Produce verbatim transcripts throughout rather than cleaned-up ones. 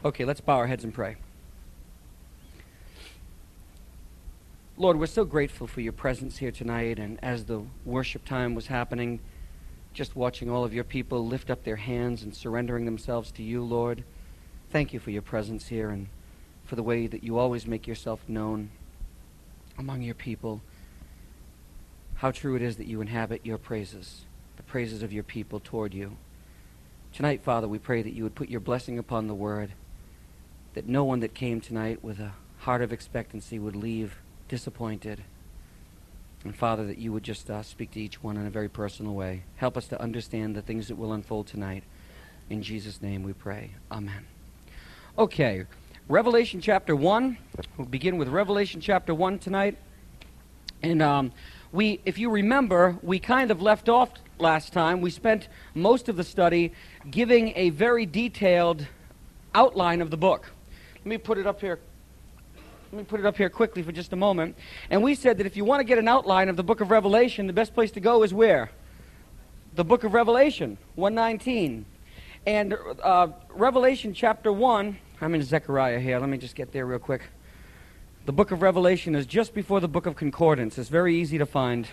Okay, let's bow our heads and pray. Lord, we're so grateful for your presence here tonight, and as the worship time was happening, just watching all of your people lift up their hands and surrendering themselves to you, Lord. Thank you for your presence here and for the way that you always make yourself known among your people. How true it is that you inhabit your praises, the praises of your people toward you. Tonight, Father, we pray that you would put your blessing upon the word, that no one that came tonight with a heart of expectancy would leave disappointed. And Father, that you would just uh, speak to each one in a very personal way. Help us to understand the things that will unfold tonight. In Jesus' name we pray. Amen. Okay, Revelation chapter one. We'll begin with Revelation chapter one tonight. And um, we, if you remember, we kind of left off last time. We spent most of the study giving a very detailed outline of the book. Let me put it up here. Let me put it up here quickly for just a moment. And we said that if you want to get an outline of the book of Revelation, the best place to go is where? The book of Revelation, one nineteen. And uh, Revelation chapter one, I'm in Zechariah here. Let me just get there real quick. The book of Revelation is just before the book of Concordance. It's very easy to find.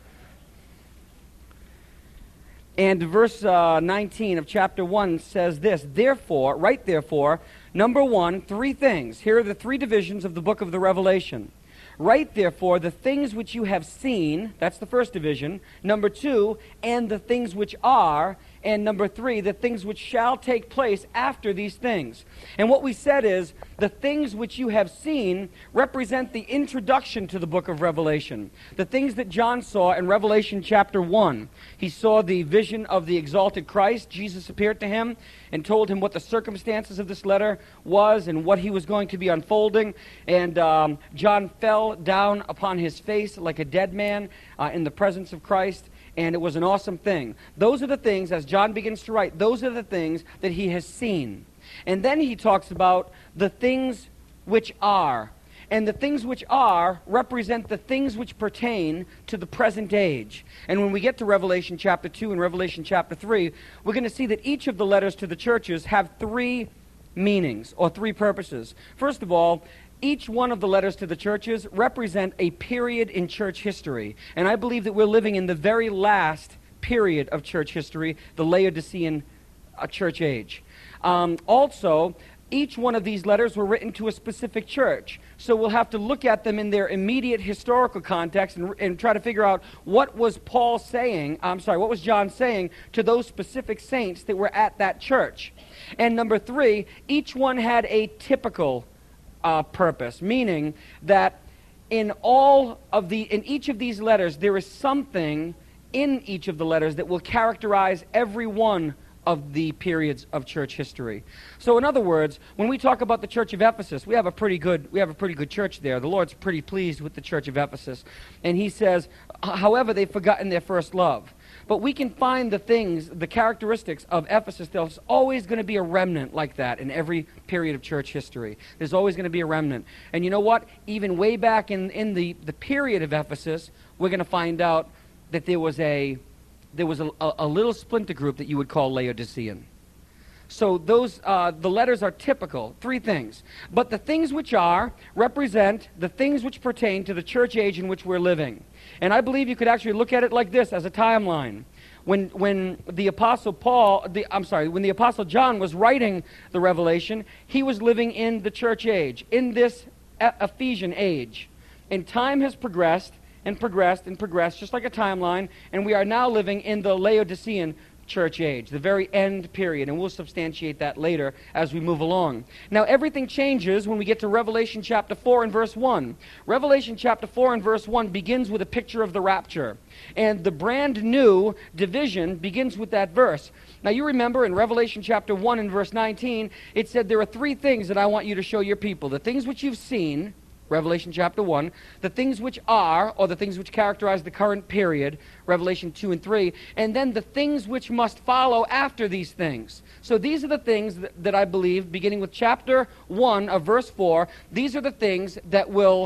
And verse uh, nineteen of chapter one says this, therefore, right therefore, number one, three things. Here are the three divisions of the book of the Revelation. Write therefore the things which you have seen, that's the first division. Number two, and the things which are. And number three, the things which shall take place after these things. And what we said is, the things which you have seen represent the introduction to the book of Revelation. The things that John saw in Revelation chapter one. He saw the vision of the exalted Christ. Jesus appeared to him and told him what the circumstances of this letter was and what he was going to be unfolding. And um, John fell down upon his face like a dead man uh, in the presence of Christ. And it was an awesome thing. Those are the things, as John begins to write, those are the things that he has seen. And then he talks about the things which are. And the things which are represent the things which pertain to the present age. And when we get to Revelation chapter two and Revelation chapter three, we're going to see that each of the letters to the churches have three meanings or three purposes. First of all, each one of the letters to the churches represent a period in church history. And I believe that we're living in the very last period of church history, the Laodicean uh, church age. Um, also, each one of these letters were written to a specific church. So we'll have to look at them in their immediate historical context and, and try to figure out what was Paul saying, I'm sorry, what was John saying to those specific saints that were at that church. And number three, each one had a typical Uh, purpose, meaning that in all of the, in each of these letters, there is something in each of the letters that will characterize every one of the periods of church history. So in other words, when we talk about the church of Ephesus, we have a pretty good, we have a pretty good church there. The Lord's pretty pleased with the church of Ephesus. And he says, however, they've forgotten their first love. But we can find the things, the characteristics of Ephesus. There's always going to be a remnant like that in every period of church history. There's always going to be a remnant. And you know what? Even way back in, in the, the period of Ephesus, we're going to find out that there was a there was a, a, a little splinter group that you would call Laodicean. So those uh, the letters are typical, three things. But the things which are represent the things which pertain to the church age in which we're living. And I believe you could actually look at it like this as a timeline. When when the apostle Paul, the, I'm sorry, when the apostle John was writing the Revelation, he was living in the church age, in this Ephesian age. And time has progressed and progressed and progressed, just like a timeline, and we are now living in the Laodicean church age, the very end period, and we'll substantiate that later as we move along. Now, everything changes when we get to Revelation chapter four and verse one. Revelation chapter four and verse one begins with a picture of the rapture, and the brand new division begins with that verse. Now, you remember in Revelation chapter one and verse nineteen, it said there are three things that I want you to show your people. The things which you've seen, Revelation chapter one, the things which are, or the things which characterize the current period, Revelation two and three, and then the things which must follow after these things. So these are the things that, that I believe, beginning with chapter one of verse four, these are the things that will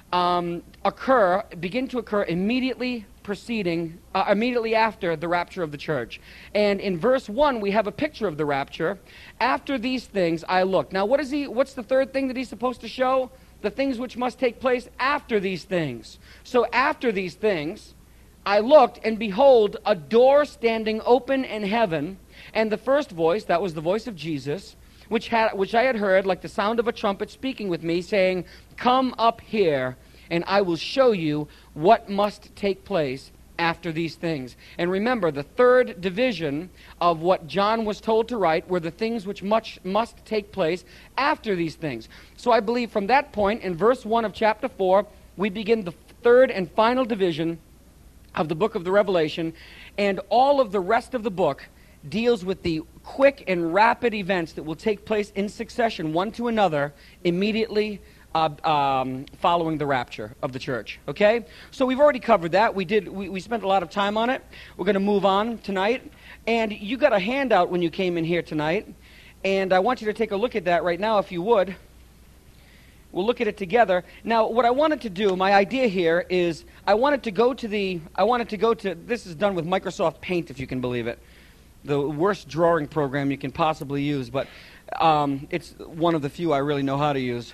um, occur, begin to occur immediately preceding, uh, immediately after the rapture of the church. And in verse one, we have a picture of the rapture. After these things, I looked. Now, what is he? What's the third thing that he's supposed to show? The things which must take place after these things. So after these things, I looked, and behold, a door standing open in heaven, and the first voice, that was the voice of Jesus, which had, which I had heard like the sound of a trumpet speaking with me, saying, "Come up here, and I will show you what must take place after these things." And remember, the third division of what John was told to write were the things which much must take place after these things. So I believe from that point, in verse one of chapter four, we begin the third and final division of the book of the Revelation, and all of the rest of the book deals with the quick and rapid events that will take place in succession, one to another, immediately Uh, um, following the rapture of the church. Okay? So we've already covered that. We did. We, we spent a lot of time on it. We're going to move on tonight. And you got a handout when you came in here tonight. And I want you to take a look at that right now, if you would. We'll look at it together. Now, what I wanted to do, my idea here is, I wanted to go to the, I wanted to go to, this is done with Microsoft Paint, if you can believe it. The worst drawing program you can possibly use, but um, it's one of the few I really know how to use.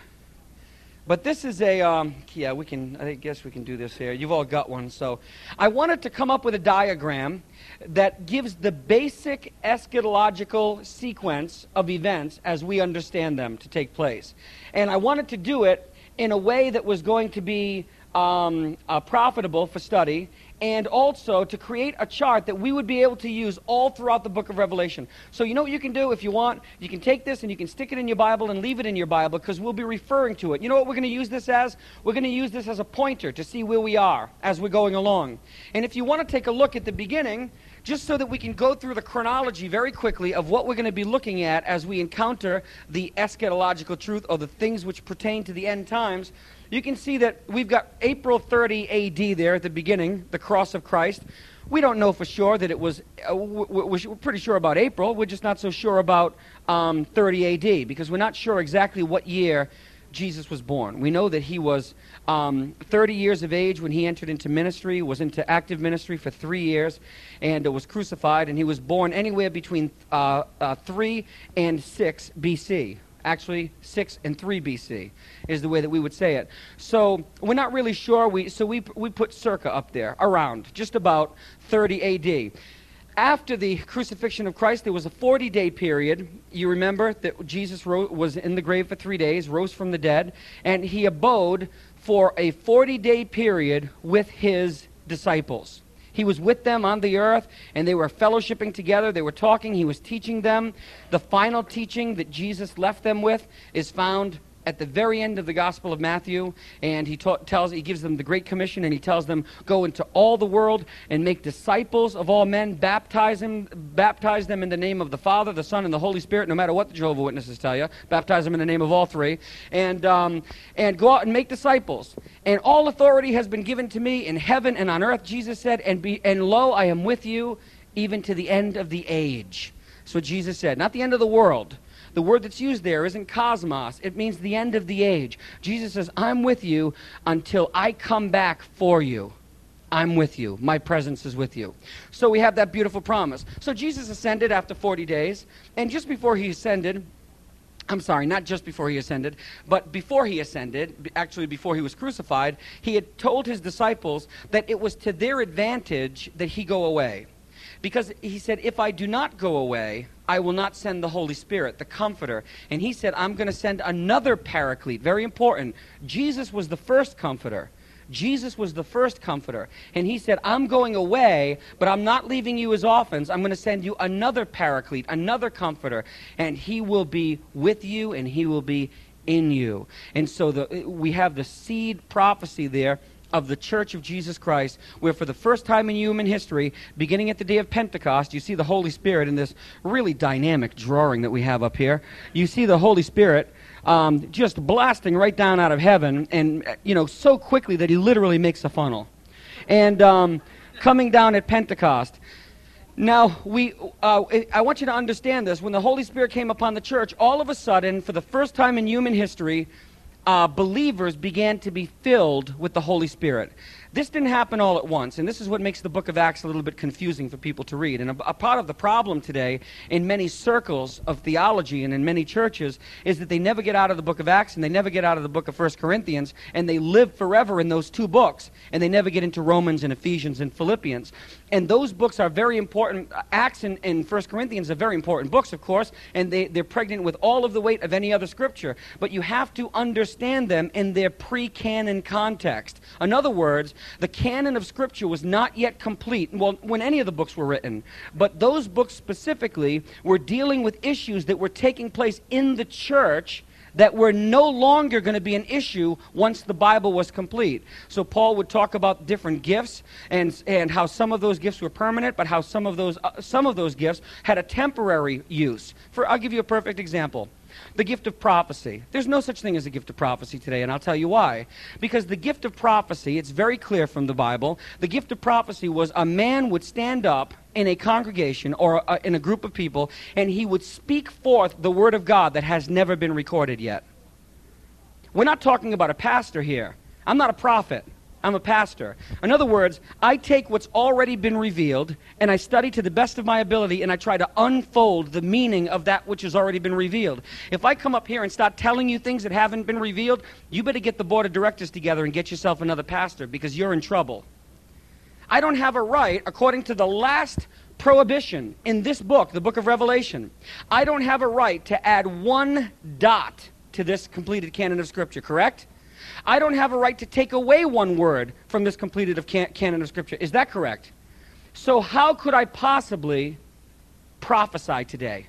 But this is a, um, yeah, we can, I guess we can do this here. You've all got one. So I wanted to come up with a diagram that gives the basic eschatological sequence of events as we understand them to take place. And I wanted to do it in a way that was going to be um, uh, profitable for study, and also to create a chart that we would be able to use all throughout the book of Revelation. So you know what you can do if you want? You can take this and you can stick it in your Bible and leave it in your Bible, because we'll be referring to it. You know what we're going to use this as? We're going to use this as a pointer to see where we are as we're going along. And if you want to take a look at the beginning, just so that we can go through the chronology very quickly of what we're going to be looking at as we encounter the eschatological truth, or the things which pertain to the end times, you can see that we've got April thirty A D there at the beginning, the cross of Christ. We don't know for sure that it was, uh, we're pretty sure about April, we're just not so sure about um, thirty A D, because we're not sure exactly what year Jesus was born. We know that he was um, thirty years of age when he entered into ministry, was into active ministry for three years, and uh, was crucified, and he was born anywhere between uh, uh, three and six B C. Actually, six and three B C is the way that we would say it. So we're not really sure. We so we we put circa up there, around, just about thirty A D. After the crucifixion of Christ, there was a forty-day period. You remember that Jesus ro- was in the grave for three days, rose from the dead, and he abode for a forty-day period with his disciples. He was with them on the earth, and they were fellowshipping together. They were talking. He was teaching them. The final teaching that Jesus left them with is found at the very end of the Gospel of Matthew, and he ta- tells, he gives them the Great Commission, and he tells them, go into all the world and make disciples of all men, baptize them, baptize them in the name of the Father, the Son, and the Holy Spirit, no matter what the Jehovah's Witnesses tell you. Baptize them in the name of all three, and um, and go out and make disciples. And all authority has been given to me in heaven and on earth, Jesus said, and be and lo, I am with you even to the end of the age. That's what Jesus said, not the end of the world. The word that's used there isn't cosmos. It means the end of the age. Jesus says, I'm with you until I come back for you. I'm with you. My presence is with you. So we have that beautiful promise. So Jesus ascended after forty days, and just before he ascended, I'm sorry, not just before he ascended, but before he ascended, actually before he was crucified, he had told his disciples that it was to their advantage that he go away. Because he said, if I do not go away, I will not send the Holy Spirit, the Comforter. And he said, I'm going to send another Paraclete. Very important. Jesus was the first Comforter. Jesus was the first Comforter. And he said, I'm going away, but I'm not leaving you as orphans. I'm going to send you another Paraclete, another Comforter. And he will be with you, and he will be in you. And so the, we have the seed prophecy there of the Church of Jesus Christ, where for the first time in human history, beginning at the day of Pentecost, you see the Holy Spirit in this really dynamic drawing that we have up here. You see the Holy Spirit um, just blasting right down out of heaven, and you know, so quickly that he literally makes a funnel. And um, coming down at Pentecost. Now, we, uh, I want you to understand this. When the Holy Spirit came upon the church, all of a sudden, for the first time in human history, uh, believers began to be filled with the Holy Spirit. This didn't happen all at once, and this is what makes the book of Acts a little bit confusing for people to read. And a, a part of the problem today in many circles of theology and in many churches is that they never get out of the book of Acts and they never get out of the book of First Corinthians, and they live forever in those two books, and they never get into Romans and Ephesians and Philippians. And those books are very important. Acts and, and First Corinthians are very important books, of course, and they, they're pregnant with all of the weight of any other scripture. But you have to understand them in their pre-canon context. In other words, the canon of Scripture was not yet complete, well, when any of the books were written. But those books specifically were dealing with issues that were taking place in the church that were no longer going to be an issue once the Bible was complete. So Paul would talk about different gifts and, and how some of those gifts were permanent, but how some of those, uh, some of those gifts had a temporary use. For, I'll give you a perfect example. The gift of prophecy. There's no such thing as a gift of prophecy today, and I'll tell you why. Because the gift of prophecy, it's very clear from the Bible, the gift of prophecy was a man would stand up in a congregation or a, in a group of people, and he would speak forth the word of God that has never been recorded yet. We're not talking about a pastor here. I'm not a prophet. I'm a pastor. In other words, I take what's already been revealed, and I study to the best of my ability, and I try to unfold the meaning of that which has already been revealed. If I come up here and start telling you things that haven't been revealed, you better get the board of directors together and get yourself another pastor, because you're in trouble. I don't have a right, according to the last prohibition in this book, the book of Revelation, I don't have a right to add one dot to this completed canon of Scripture, correct? I don't have a right to take away one word from this completed of can canon of Scripture. Is that correct? So how could I possibly prophesy today?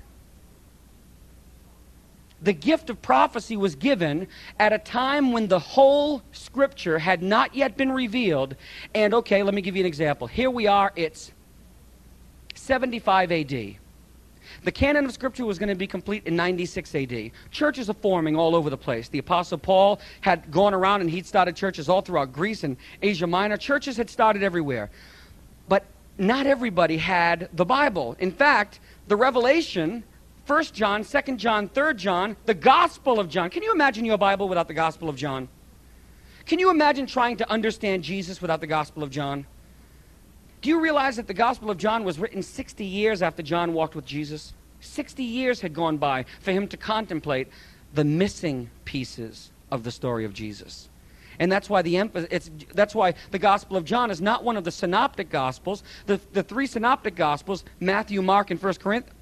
The gift of prophecy was given at a time when the whole Scripture had not yet been revealed. And okay, let me give you an example. Here we are, it's seventy-five A D The canon of Scripture was going to be complete in ninety-six A D Churches are forming all over the place. The Apostle Paul had gone around and he'd started churches all throughout Greece and Asia Minor. Churches had started everywhere. But not everybody had the Bible. In fact, the Revelation, First John, Second John, Third John, the Gospel of John. Can you imagine your Bible without the Gospel of John? Can you imagine trying to understand Jesus without the Gospel of John? Do you realize that the Gospel of John was written sixty years after John walked with Jesus? sixty years had gone by for him to contemplate the missing pieces of the story of Jesus. And that's why the emphasis, it's, that's why the Gospel of John is not one of the synoptic Gospels. The, the three synoptic Gospels, Matthew, Mark, and First Corinthians.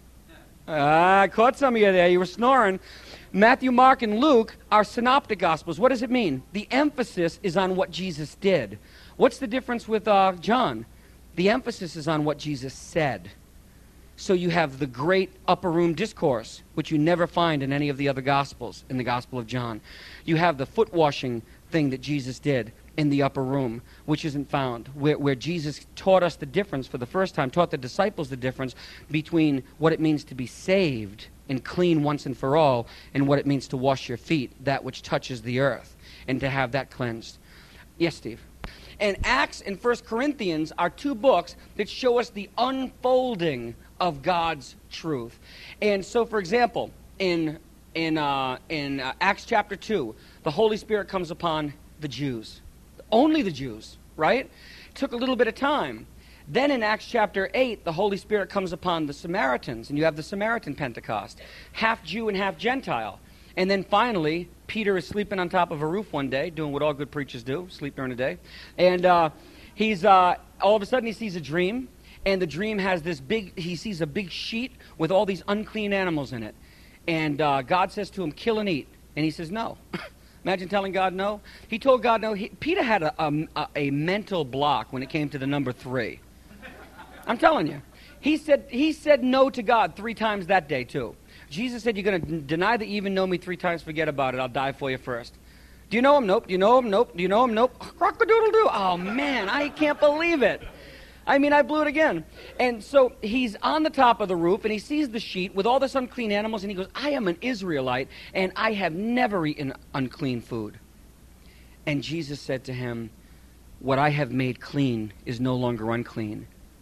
Ah, I caught some of you there. You were snoring. Matthew, Mark, and Luke are synoptic Gospels. What does it mean? The emphasis is on what Jesus did. What's the difference with uh, John? The emphasis is on what Jesus said. So you have the great upper room discourse, which you never find in any of the other Gospels, in the Gospel of John. You have the foot washing thing that Jesus did in the upper room, which isn't found, where, where Jesus taught us the difference for the first time, taught the disciples the difference between what it means to be saved and clean once and for all, and what it means to wash your feet, that which touches the earth, and to have that cleansed. Yes, Steve? And Acts and First Corinthians are two books that show us the unfolding of God's truth. And so, for example, in, in, uh, in uh, Acts chapter two, the Holy Spirit comes upon the Jews. Only the Jews, right? It took a little bit of time. Then in Acts chapter eight, the Holy Spirit comes upon the Samaritans, and you have the Samaritan Pentecost, half Jew and half Gentile. And then finally, Peter is sleeping on top of a roof one day, doing what all good preachers do, sleep during the day. And uh, he's uh, all of a sudden he sees a dream, and the dream has this big, he sees a big sheet with all these unclean animals in it. And uh, God says to him, kill and eat. And he says, no. Imagine telling God no. He told God no. He, Peter had a, a, a mental block when it came to the number three. I'm telling you. He said, he said no to God three times that day too. Jesus said, you're going to deny that you even know me three times, forget about it. I'll die for you first. Do you know him? Nope. Do you know him? Nope. Do you know him? Nope. Rock-a-doodle-doo. Oh, man, I can't believe it. I mean, I blew it again. And so he's on the top of the roof, and he sees the sheet with all this unclean animals, and he goes, I am an Israelite, and I have never eaten unclean food. And Jesus said to him, what I have made clean is no longer unclean.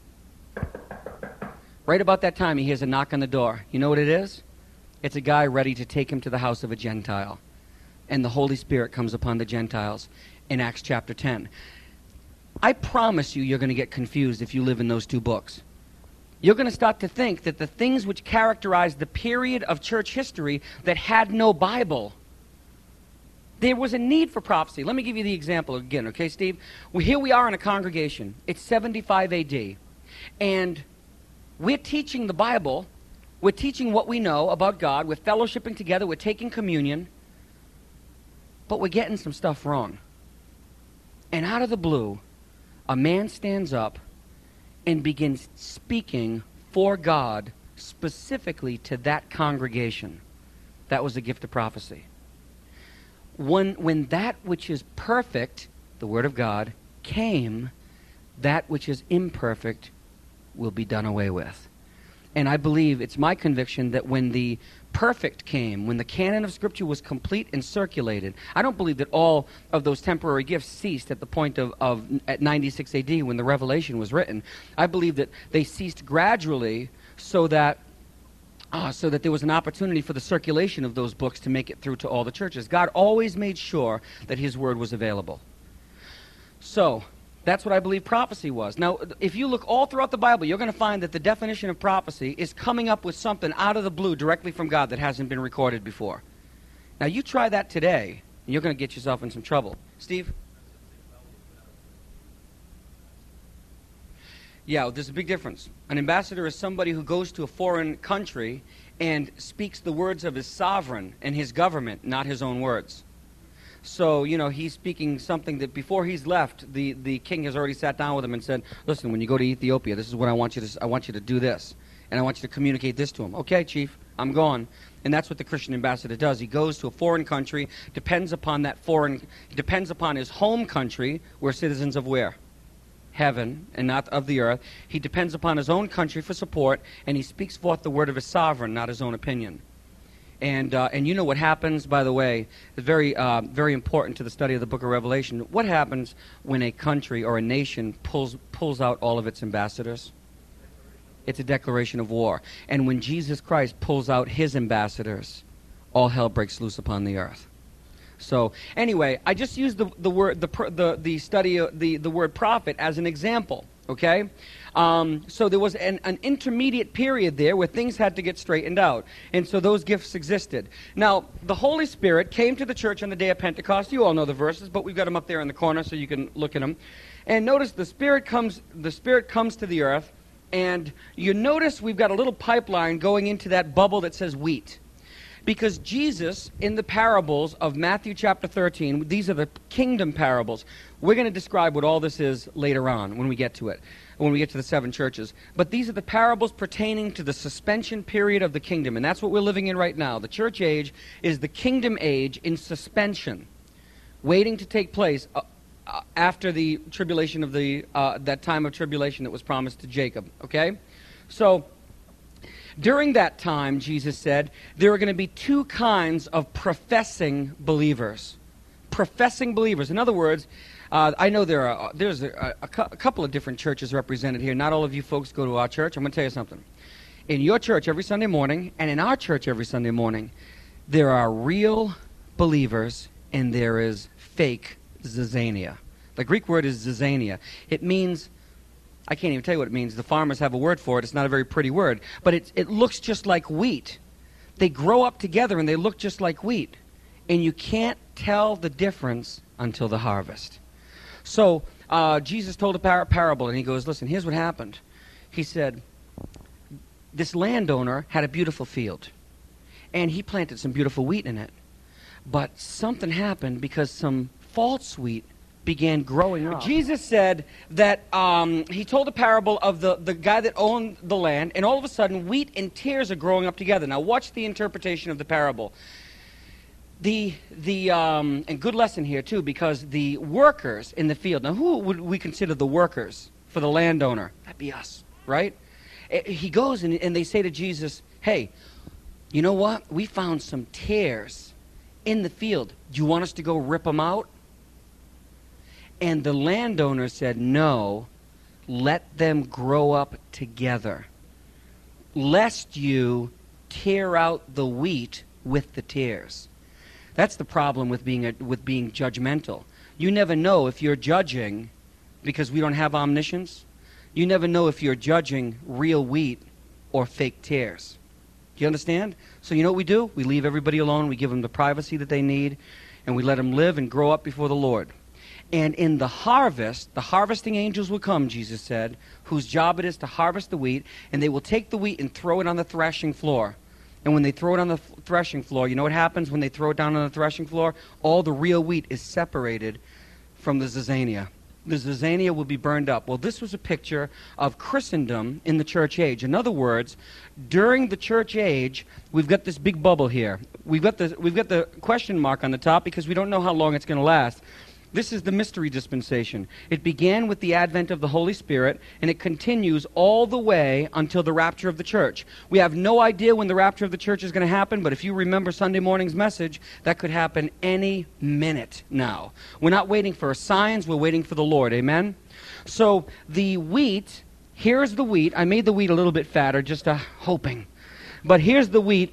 Right about that time, he hears a knock on the door. You know what it is? It's a guy ready to take him to the house of a Gentile. and the Holy Spirit comes upon the Gentiles in Acts chapter ten. I promise you, you're going to get confused if you live in those two books. You're going to start to think that the things which characterize the period of church history that had no Bible, there was a need for prophecy. Let me give you the example again, okay, Steve? Well, here we are in a congregation. It's seventy-five A D, and we're teaching the Bible. We're teaching what we know about God. We're fellowshipping together. We're taking communion, but we're getting some stuff wrong. And out of the blue, a man stands up and begins speaking for God specifically to that congregation. That was the gift of prophecy. When, when that which is perfect, the Word of God, came, that which is imperfect will be done away with. And I believe, it's my conviction, that when the perfect came, when the canon of Scripture was complete and circulated, I don't believe that all of those temporary gifts ceased at the point of, of at ninety-six A D when the Revelation was written. I believe that they ceased gradually so that uh, so that there was an opportunity for the circulation of those books to make it through to all the churches. God always made sure that His Word was available. So, that's what I believe prophecy was. Now, if you look all throughout the Bible, you're going to find that the definition of prophecy is coming up with something out of the blue directly from God that hasn't been recorded before. Now, you try that today, and you're going to get yourself in some trouble. Steve? Yeah, there's a big difference. An ambassador is somebody who goes to a foreign country and speaks the words of his sovereign and his government, not his own words. So, you know, he's speaking something that before he's left, the, the king has already sat down with him and said, listen, when you go to Ethiopia, this is what I want you to, I want you to do this. And I want you to communicate this to him. Okay, chief, I'm gone. And that's what the Christian ambassador does. He goes to a foreign country, depends upon that foreign, depends upon his home country. We're citizens of where? Heaven, and not of the earth. He depends upon his own country for support, and he speaks forth the word of his sovereign, not his own opinion. And uh, and you know what happens, by the way, is very, uh, very important to the study of the book of Revelation. What happens when a country or a nation pulls, pulls out all of its ambassadors? It's a declaration of war. And when Jesus Christ pulls out his ambassadors, all hell breaks loose upon the earth. So anyway, I just used the, the word, the, the, the study of the, the word prophet as an example, okay? Um, so there was an, an intermediate period there where things had to get straightened out. And so those gifts existed. Now, the Holy Spirit came to the church on the day of Pentecost. You all know the verses, but we've got them up there in the corner so you can look at them. And notice the Spirit comes, the Spirit comes to the earth, and you notice we've got a little pipeline going into that bubble that says wheat. Because Jesus, in the parables of Matthew chapter thirteen, these are the kingdom parables. We're going to describe what all this is later on when we get to it, when we get to the seven churches. But these are the parables pertaining to the suspension period of the kingdom, and that's what we're living in right now. The church age is the kingdom age in suspension, waiting to take place uh, uh, after the tribulation of the, uh, that time of tribulation that was promised to Jacob, okay? So, during that time, Jesus said, there are going to be two kinds of professing believers. Professing believers. In other words, uh, I know there are there's a, a, a couple of different churches represented here. Not all of you folks go to our church. I'm going to tell you something. In your church every Sunday morning, and in our church every Sunday morning, there are real believers and there is fake zizania. The Greek word is zizania. It means, I can't even tell you what it means. The farmers have a word for it. It's not a very pretty word. But it, it looks just like wheat. They grow up together and they look just like wheat. And you can't tell the difference until the harvest. So uh, Jesus told a par- parable and he goes, listen, here's what happened. He said, this landowner had a beautiful field. And he planted some beautiful wheat in it. But something happened because some false wheat began growing up. Jesus said that um, he told a parable of the, the guy that owned the land, and all of a sudden wheat and tares are growing up together. Now watch the interpretation of the parable. The, the um, and good lesson here too, because the workers in the field, now who would we consider the workers for the landowner? That'd be us, right? He goes and, and they say to Jesus, hey, you know what? We found some tares in the field. Do you want us to go rip them out? And the landowner said, no, let them grow up together, lest you tear out the wheat with the tares. That's the problem with being, a, with being judgmental. You never know if you're judging because we don't have omniscience. You never know if you're judging real wheat or fake tares. Do you understand? So you know what we do? We leave everybody alone. We give them the privacy that they need, and we let them live and grow up before the Lord. And in the harvest, the harvesting angels will come, Jesus said, whose job it is to harvest the wheat, and they will take the wheat and throw it on the threshing floor. And when they throw it on the threshing floor, you know what happens when they throw it down on the threshing floor? All the real wheat is separated from the zizania. The zizania will be burned up. Well, this was a picture of Christendom in the church age. In other words, during the church age, we've got this big bubble here. We've got the, we've got the question mark on the top because we don't know how long it's going to last. This is the mystery dispensation. It began with the advent of the Holy Spirit, and it continues all the way until the rapture of the church. We have no idea when the rapture of the church is going to happen, but if you remember Sunday morning's message, that could happen any minute now. We're not waiting for signs, we're waiting for the Lord. Amen? So the wheat, here's the wheat. I made the wheat a little bit fatter, just uh, hoping. But here's the wheat,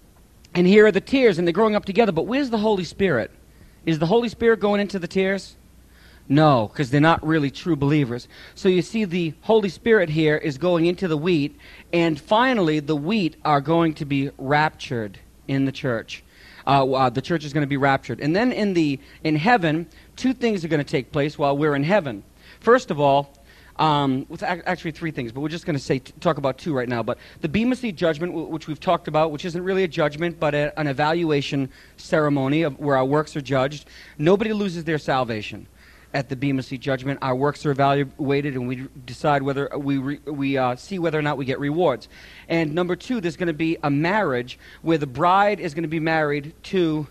and here are the tares, and they're growing up together. But where's the Holy Spirit? Is the Holy Spirit going into the tares? No, because they're not really true believers. So you see the Holy Spirit here is going into the wheat, and finally the wheat are going to be raptured in the church. Uh, uh, the church is going to be raptured. And then in the in heaven, two things are going to take place while we're in heaven. First of all, Um, with ac- actually three things, but we're just going to say t- talk about two right now. But the Bema Seat judgment, w- which we've talked about, which isn't really a judgment, but a, an evaluation ceremony of where our works are judged. Nobody loses their salvation at the Bema Seat judgment. Our works are evaluated, and we decide whether we re- we uh, see whether or not we get rewards. And number two, there's going to be a marriage where the bride is going to be married to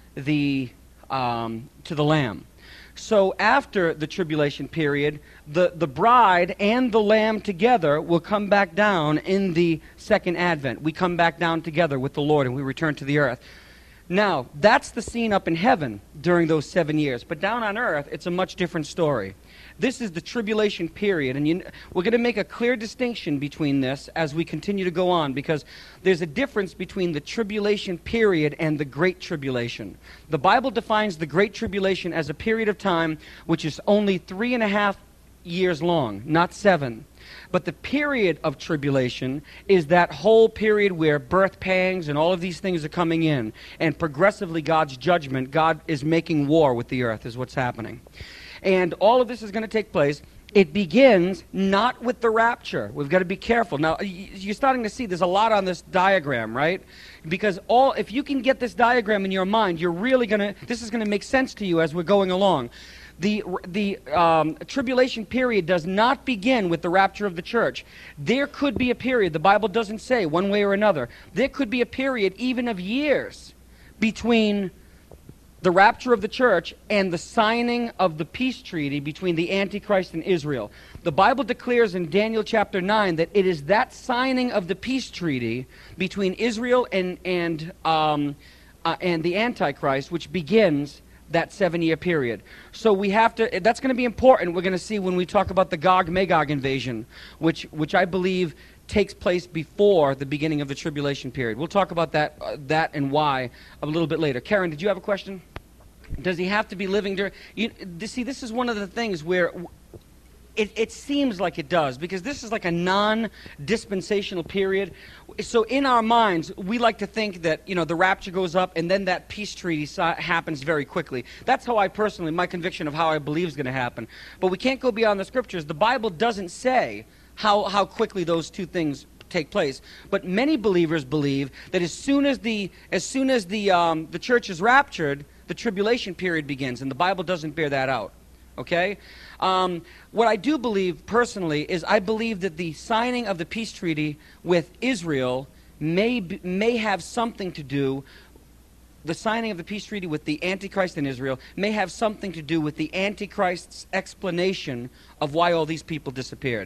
the um, to the Lamb. So after the tribulation period, the, the bride and the lamb together will come back down in the second advent. We come back down together with the Lord and we return to the earth. Now, that's the scene up in heaven during those seven years. But down on earth, it's a much different story. This is the tribulation period, and you, we're going to make a clear distinction between this as we continue to go on, because there's a difference between the tribulation period and the Great Tribulation. The Bible defines the Great Tribulation as a period of time which is only three and a half years long, not seven. But the period of tribulation is that whole period where birth pangs and all of these things are coming in, and progressively God's judgment, God is making war with the earth, is what's happening. And all of this is going to take place. It begins not with the rapture. We've got to be careful. Now, you're starting to see there's a lot on this diagram, right? Because all, if you can get this diagram in your mind, you're really going to, this is going to make sense to you as we're going along. The, the um, tribulation period does not begin with the rapture of the church. There could be a period, the Bible doesn't say one way or another, there could be a period even of years between the rapture of the church and the signing of the peace treaty between the Antichrist and Israel. The Bible declares in Daniel chapter nine that it is that signing of the peace treaty between Israel and, and, um, uh, and the Antichrist which begins that seven-year period. So we have to, that's going to be important. We're going to see when we talk about the Gog-Magog invasion, which, which I believe takes place before the beginning of the tribulation period. We'll talk about that, uh, that and why a little bit later. Karen, did you have a question? Does he have to be living during... You, see, this is one of the things where it, it seems like it does, because this is like a non-dispensational period. So in our minds, we like to think that, you know, the rapture goes up and then that peace treaty si- happens very quickly. That's how I personally, my conviction of how I believe is going to happen. But we can't go beyond the scriptures. The Bible doesn't say how, how quickly those two things take place. But many believers believe that as soon as the, as soon as the, um, the church is raptured, the tribulation period begins, and the Bible doesn't bear that out. Okay? Um, what I do believe personally is I believe that the signing of the peace treaty with Israel may be, may have something to do, the signing of the peace treaty with the Antichrist in Israel may have something to do with the Antichrist's explanation of why all these people disappeared.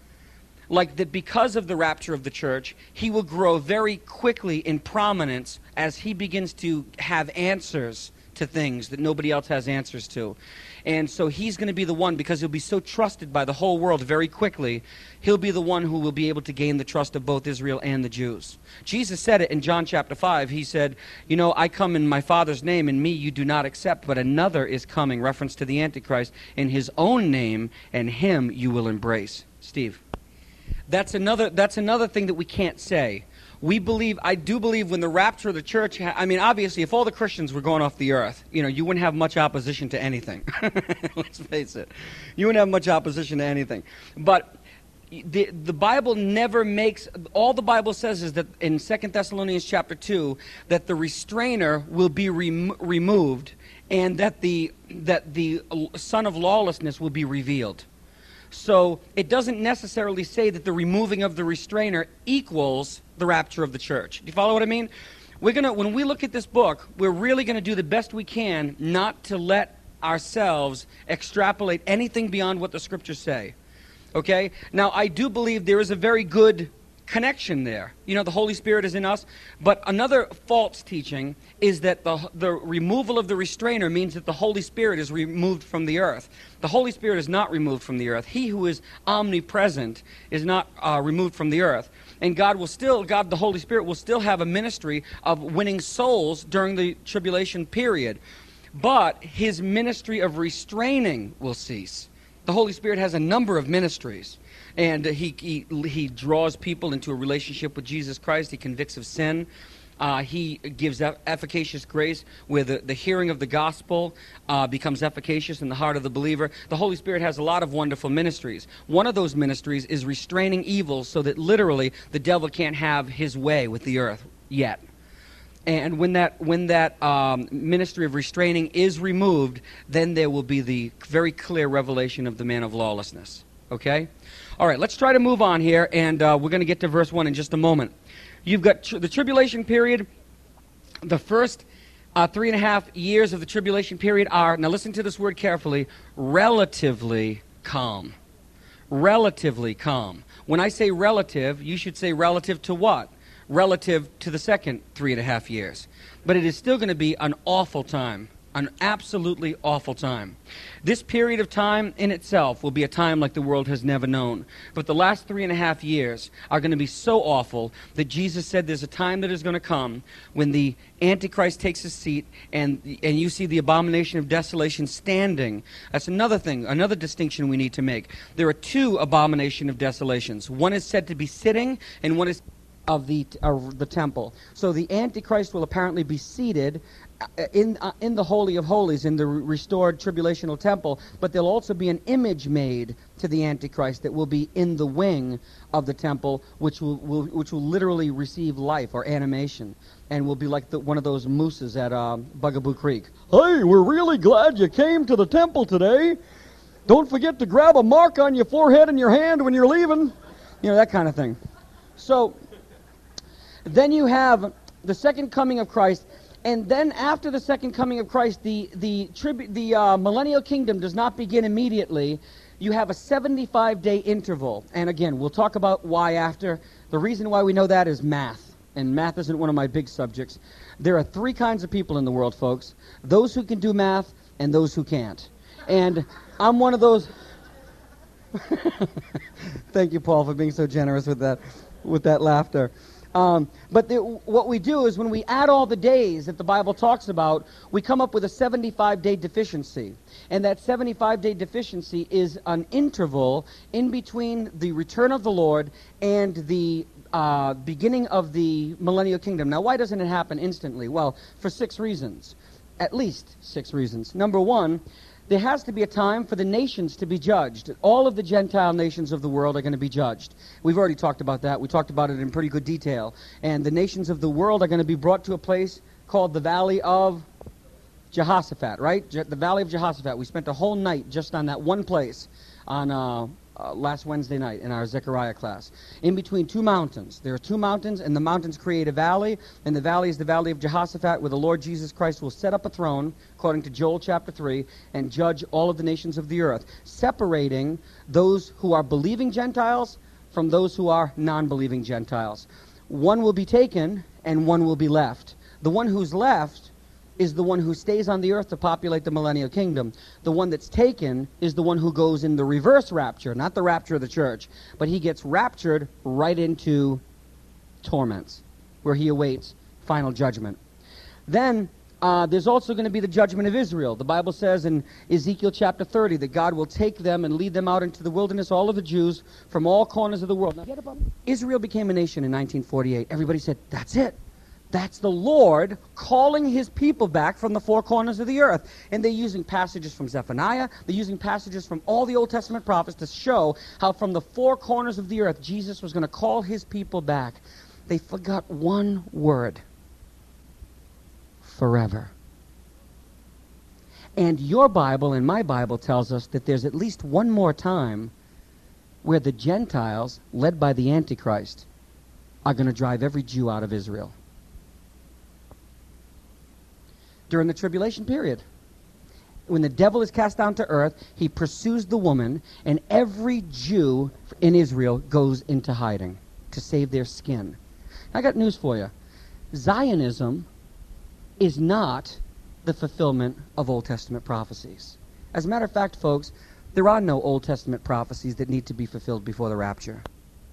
Like that because of the rapture of the church, he will grow very quickly in prominence as he begins to have answers to to things that nobody else has answers to. And so he's going to be the one, because he'll be so trusted by the whole world very quickly, he'll be the one who will be able to gain the trust of both Israel and the Jews. Jesus said it in John chapter five. He said, you know, I come in my Father's name, and me you do not accept, but another is coming, reference to the Antichrist, in his own name, and him you will embrace. Steve. That's another, that's another thing that we can't say. We believe, I do believe when the rapture of the church, ha- I mean, obviously, if all the Christians were going off the earth, you know, you wouldn't have much opposition to anything. Let's face it. You wouldn't have much opposition to anything. But the, the Bible never makes, all the Bible says is that in Second Thessalonians chapter two, that the restrainer will be rem- removed, and that the, that the son of lawlessness will be revealed. So it doesn't necessarily say that the removing of the restrainer equals the rapture of the church. Do you follow what I mean? We're gonna, when we look at this book, we're really going to do the best we can not to let ourselves extrapolate anything beyond what the scriptures say. Okay? Now, I do believe there is a very good connection there. You know, the Holy Spirit is in us. But another false teaching is that the, the removal of the restrainer means that the Holy Spirit is removed from the earth. The Holy Spirit is not removed from the earth. He who is omnipresent is not uh, removed from the earth. And God will still, God the Holy Spirit will still have a ministry of winning souls during the tribulation period. But his ministry of restraining will cease. The Holy Spirit has a number of ministries. And he, he he draws people into a relationship with Jesus Christ. He convicts of sin. Uh, he gives efficacious grace where the, the hearing of the gospel uh, becomes efficacious in the heart of the believer. The Holy Spirit has a lot of wonderful ministries. One of those ministries is restraining evil so that literally the devil can't have his way with the earth yet. And when that when that um, ministry of restraining is removed, then there will be the very clear revelation of the man of lawlessness. Okay? All right, let's try to move on here, and uh, we're going to get to verse one in just a moment. You've got tr- the tribulation period. The first uh, three and a half years of the tribulation period are, now listen to this word carefully, relatively calm. Relatively calm. When I say relative, you should say relative to what? Relative to the second three and a half years. But it is still going to be an awful time. An absolutely awful time. This period of time in itself will be a time like the world has never known. But the last three and a half years are going to be so awful that Jesus said there's a time that is going to come when the Antichrist takes his seat and, and you see the abomination of desolation standing. That's another thing, another distinction we need to make. There are two abomination of desolations. One is said to be sitting, and one is of the, of the temple. So the Antichrist will apparently be seated in uh, in the Holy of Holies, in the re- restored tribulational temple, but there'll also be an image made to the Antichrist that will be in the wing of the temple, which will, will which will literally receive life or animation, and will be like the, one of those mooses at uh, Bugaboo Creek. Hey, we're really glad you came to the temple today. Don't forget to grab a mark on your forehead and your hand when you're leaving. You know, that kind of thing. So, then you have the second coming of Christ. And then after the second coming of Christ, the the tribu- the uh, millennial kingdom does not begin immediately. You have a seventy-five day interval. And again, we'll talk about why after. The reason why we know that is math. And math isn't one of my big subjects. There are three kinds of people in the world, folks. Those who can do math and those who can't. And I'm one of those. Thank you, Paul, for being so generous with that, with that laughter. Um, but the, what we do is when we add all the days that the Bible talks about, we come up with a seventy-five day deficiency. And that seventy-five day deficiency is an interval in between the return of the Lord and the uh, beginning of the millennial kingdom. Now, why doesn't it happen instantly? Well, for six reasons. At least six reasons. Number one, there has to be a time for the nations to be judged. All of the Gentile nations of the world are going to be judged. We've already talked about that. We talked about it in pretty good detail. And the nations of the world are going to be brought to a place called the Valley of Jehoshaphat, right? Je- the Valley of Jehoshaphat. We spent a whole night just on that one place on uh, uh, last Wednesday night in our Zechariah class. In between two mountains. There are two mountains, and the mountains create a valley, and the valley is the Valley of Jehoshaphat, where the Lord Jesus Christ will set up a throne, according to Joel chapter three, and judge all of the nations of the earth, separating those who are believing Gentiles from those who are non-believing Gentiles. One will be taken, and one will be left. The one who's left is the one who stays on the earth to populate the millennial kingdom. The one that's taken is the one who goes in the reverse rapture, not the rapture of the church, but he gets raptured right into torments, where he awaits final judgment. Then uh, there's also going to be the judgment of Israel. The Bible says in Ezekiel chapter thirty that God will take them and lead them out into the wilderness, all of the Jews from all corners of the world. Now, get about Israel became a nation in nineteen forty-eight. Everybody said, that's it. That's the Lord calling his people back from the four corners of the earth. And they're using passages from Zephaniah. They're using passages from all the Old Testament prophets to show how from the four corners of the earth Jesus was going to call his people back. They forgot one word. Forever. And your Bible and my Bible tells us that there's at least one more time where the Gentiles, led by the Antichrist, are going to drive every Jew out of Israel. During the tribulation period. When the devil is cast down to earth, he pursues the woman, and every Jew in Israel goes into hiding to save their skin. I got news for you. Zionism is not the fulfillment of Old Testament prophecies. As a matter of fact, folks, there are no Old Testament prophecies that need to be fulfilled before the rapture.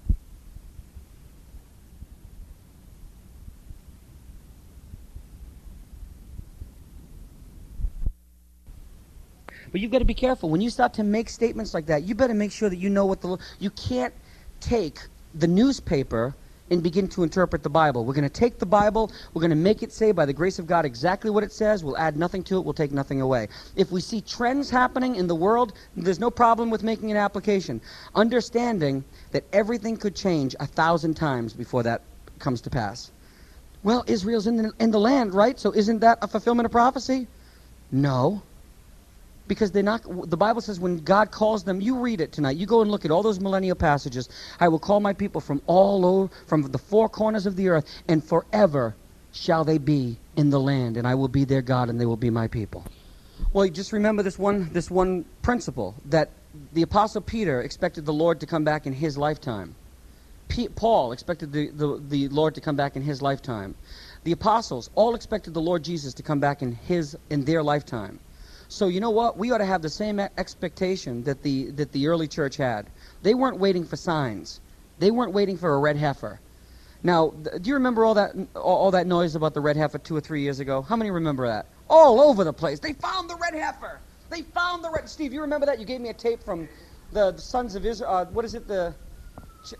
But you've got to be careful. When you start to make statements like that, you better make sure that you know what the... You can't take the newspaper and begin to interpret the Bible. We're going to take the Bible, we're going to make it say by the grace of God exactly what it says, we'll add nothing to it, we'll take nothing away. If we see trends happening in the world, there's no problem with making an application. Understanding that everything could change a thousand times before that comes to pass. Well, Israel's in the, in the land, right? So isn't that a fulfillment of prophecy? No. Because they're not, the Bible says when God calls them, you read it tonight, you go and look at all those millennial passages, I will call my people from all over, from the four corners of the earth, and forever shall they be in the land, and I will be their God, and they will be my people. Well, you just remember this one, this one principle, that the Apostle Peter expected the Lord to come back in his lifetime. P- Paul expected the, the, the Lord to come back in his lifetime. The apostles all expected the Lord Jesus to come back in his, in their lifetime. So you know what? We ought to have the same expectation that the that the early church had. They weren't waiting for signs. They weren't waiting for a red heifer. Now, do you remember all that all that noise about the red heifer two or three years ago? How many remember that? All over the place. They found the red heifer. They found the red. Steve, you remember that? You gave me a tape from the, the Sons of Israel. Uh, what is it? The Ch-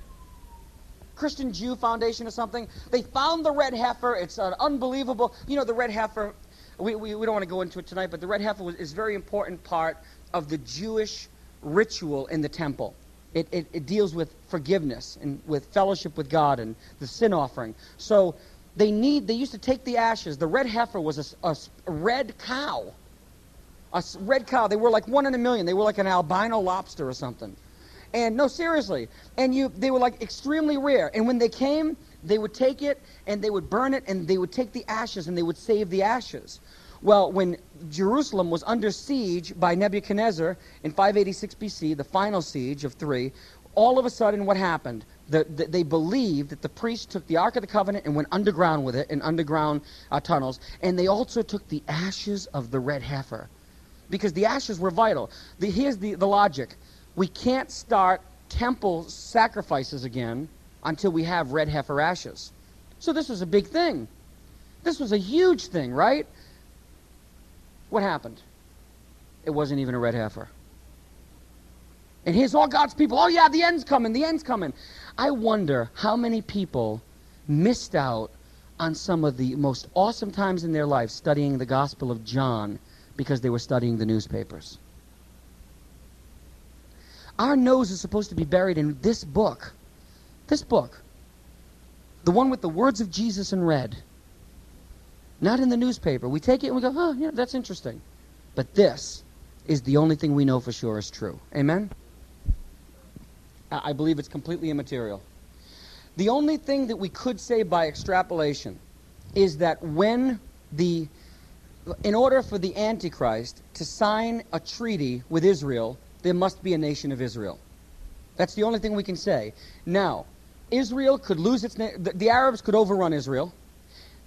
Christian Jew Foundation or something. They found the red heifer. It's an unbelievable. You know, the red heifer. We, we, we don't want to go into it tonight, but the red heifer was, is a very important part of the Jewish ritual in the temple. It, it, it deals with forgiveness and with fellowship with God and the sin offering. So they need, they used to take the ashes. The red heifer was a, a, a red cow. A red cow. They were like one in a million. They were like an albino lobster or something. And no, seriously. And you, they were like extremely rare. And when they came, they would take it and they would burn it and they would take the ashes and they would save the ashes. Well, when Jerusalem was under siege by Nebuchadnezzar in five eighty-six B C, the final siege of three, all of a sudden what happened? The, the, they believed that the priests took the Ark of the Covenant and went underground with it in underground uh, tunnels, and they also took the ashes of the red heifer because the ashes were vital. The, here's the, the logic. We can't start temple sacrifices again until we have red heifer ashes. So this was a big thing. This was a huge thing, right? What happened? It wasn't even a red heifer. And here's all God's people. Oh yeah, the end's coming, the end's coming. I wonder how many people missed out on some of the most awesome times in their life studying the Gospel of John because they were studying the newspapers. Our nose is supposed to be buried in this book. This book. The one with the words of Jesus in red. Not in the newspaper. We take it and we go, oh, yeah, that's interesting. But this is the only thing we know for sure is true. Amen? I believe it's completely immaterial. The only thing that we could say by extrapolation is that when the, in order for the Antichrist to sign a treaty with Israel, there must be a nation of Israel. That's the only thing we can say. Now, Israel could lose its name. The, the Arabs could overrun Israel.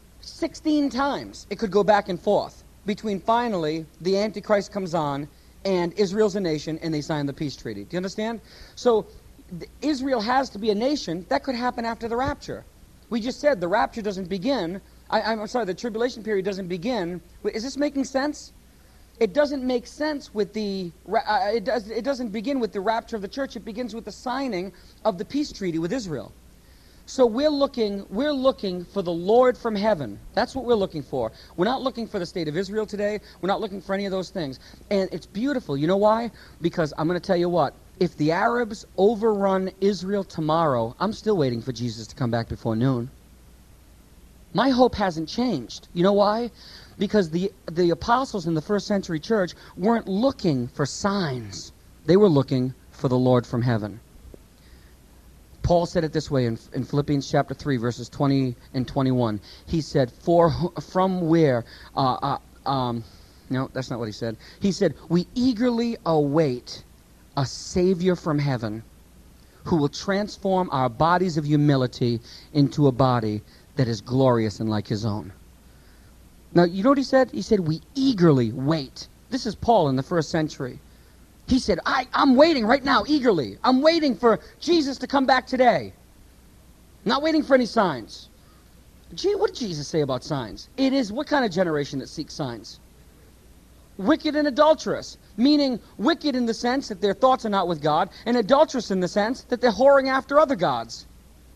sixteen times it could go back and forth between finally the Antichrist comes on and Israel's a nation and they sign the peace treaty. Do you understand? So Israel has to be a nation. That could happen after the rapture. We just said the rapture doesn't begin. I, I'm sorry, the tribulation period doesn't begin. Is this making sense? It doesn't make sense with the, uh, it, does, it doesn't begin with the rapture of the church. It begins with the signing of the peace treaty with Israel. So we're looking, we're looking for the Lord from heaven. That's what we're looking for. We're not looking for the state of Israel today. We're not looking for any of those things. And it's beautiful. You know why? Because I'm going to tell you what. If the Arabs overrun Israel tomorrow, I'm still waiting for Jesus to come back before noon. My hope hasn't changed. You know why? Because the, the apostles in the first century church weren't looking for signs. They were looking for the Lord from heaven. Paul said it this way in, in Philippians chapter three, verses twenty and twenty-one. He said, "For from where..." Uh, uh, um, no, that's not what he said. He said, "We eagerly await a Savior from heaven who will transform our bodies of humility into a body that is glorious and like his own." Now, you know what he said? He said, "We eagerly wait." This is Paul in the first century. He said, I, I'm waiting right now, eagerly. I'm waiting for Jesus to come back today. Not waiting for any signs. Gee, what did Jesus say about signs? It is what kind of generation that seeks signs? Wicked and adulterous. Meaning wicked in the sense that their thoughts are not with God, and adulterous in the sense that they're whoring after other gods.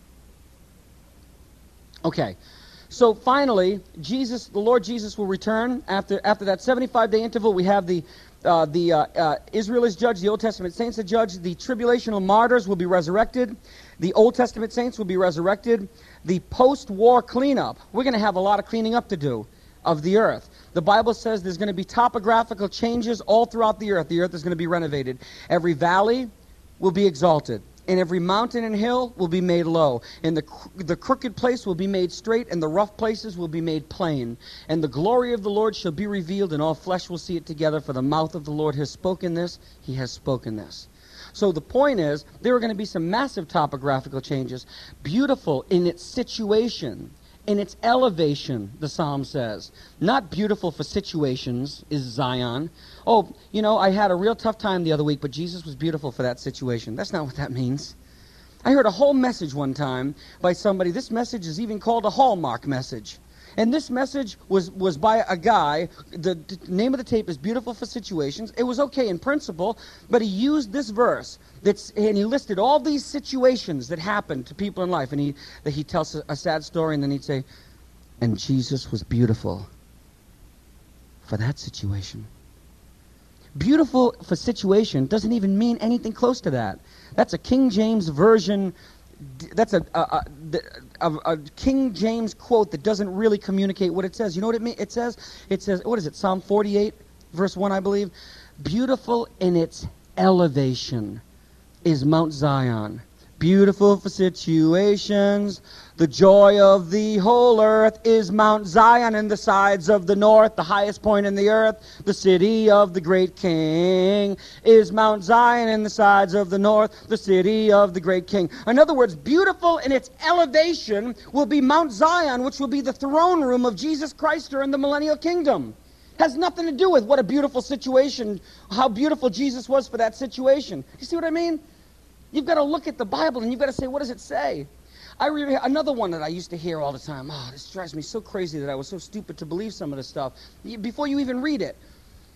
Okay. So finally, Jesus, the Lord Jesus will return after after that seventy-five day interval. We have the uh, the uh, uh, Israel is judged, the Old Testament saints are judged, the tribulational martyrs will be resurrected, the Old Testament saints will be resurrected, the post-war cleanup. We're going to have a lot of cleaning up to do of the earth. The Bible says there's going to be topographical changes all throughout the earth. The earth is going to be renovated. Every valley will be exalted. And every mountain and hill will be made low. And the, the crooked place will be made straight, and the rough places will be made plain. And the glory of the Lord shall be revealed, and all flesh will see it together, for the mouth of the Lord has spoken this, he has spoken this. So the point is, there are going to be some massive topographical changes, beautiful in its situation, in its elevation, the psalm says. Not beautiful for situations is Zion. Oh, you know, I had a real tough time the other week, but Jesus was beautiful for that situation. That's not what that means. I heard a whole message one time by somebody. This message is even called a Hallmark message. And this message was, was by a guy. The, the name of the tape is Beautiful for Situations. It was okay in principle, but he used this verse, that's, and he listed all these situations that happened to people in life. And he, that he tells a, a sad story, and then he'd say, and Jesus was beautiful for that situation. Beautiful for situation doesn't even mean anything close to that. That's a King James version. That's a, a, a, a King James quote that doesn't really communicate what it says. You know what it means? It says, it says, what is it? Psalm forty-eight, verse one, I believe. Beautiful in its elevation is Mount Zion. Beautiful for situations. The joy of the whole earth is Mount Zion in the sides of the north, the highest point in the earth. The city of the great king is Mount Zion in the sides of the north, the city of the great king. In other words, beautiful in its elevation will be Mount Zion, which will be the throne room of Jesus Christ during the millennial kingdom. Has nothing to do with what a beautiful situation, how beautiful Jesus was for that situation. You see what I mean? You've got to look at the Bible and you've got to say, what does it say? I re- another one that I used to hear all the time. Oh, this drives me so crazy that I was so stupid to believe some of this stuff. Before you even read it.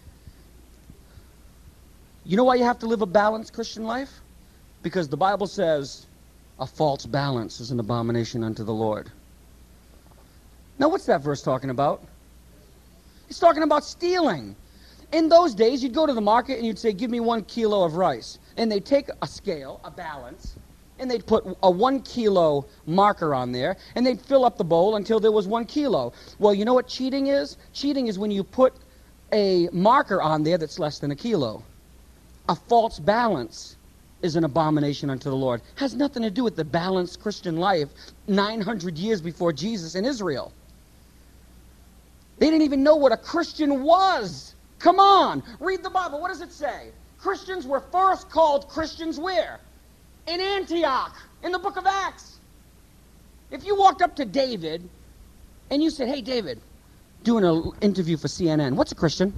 You know why you have to live a balanced Christian life? Because the Bible says a false balance is an abomination unto the Lord. Now, what's that verse talking about? It's talking about stealing. In those days, you'd go to the market and you'd say, give me one kilo of rice. And they'd take a scale, a balance, and they'd put a one kilo marker on there, and they'd fill up the bowl until there was one kilo. Well, you know what cheating is? Cheating is when you put a marker on there that's less than a kilo. A false balance is an abomination unto the Lord. Has nothing to do with the balanced Christian life nine hundred years before Jesus in Israel. They didn't even know what a Christian was. Come on, read the Bible. What does it say? Christians were first called Christians where? In Antioch, in the book of Acts. If you walked up to David and you said, hey, David, doing an interview for C N N, what's a Christian?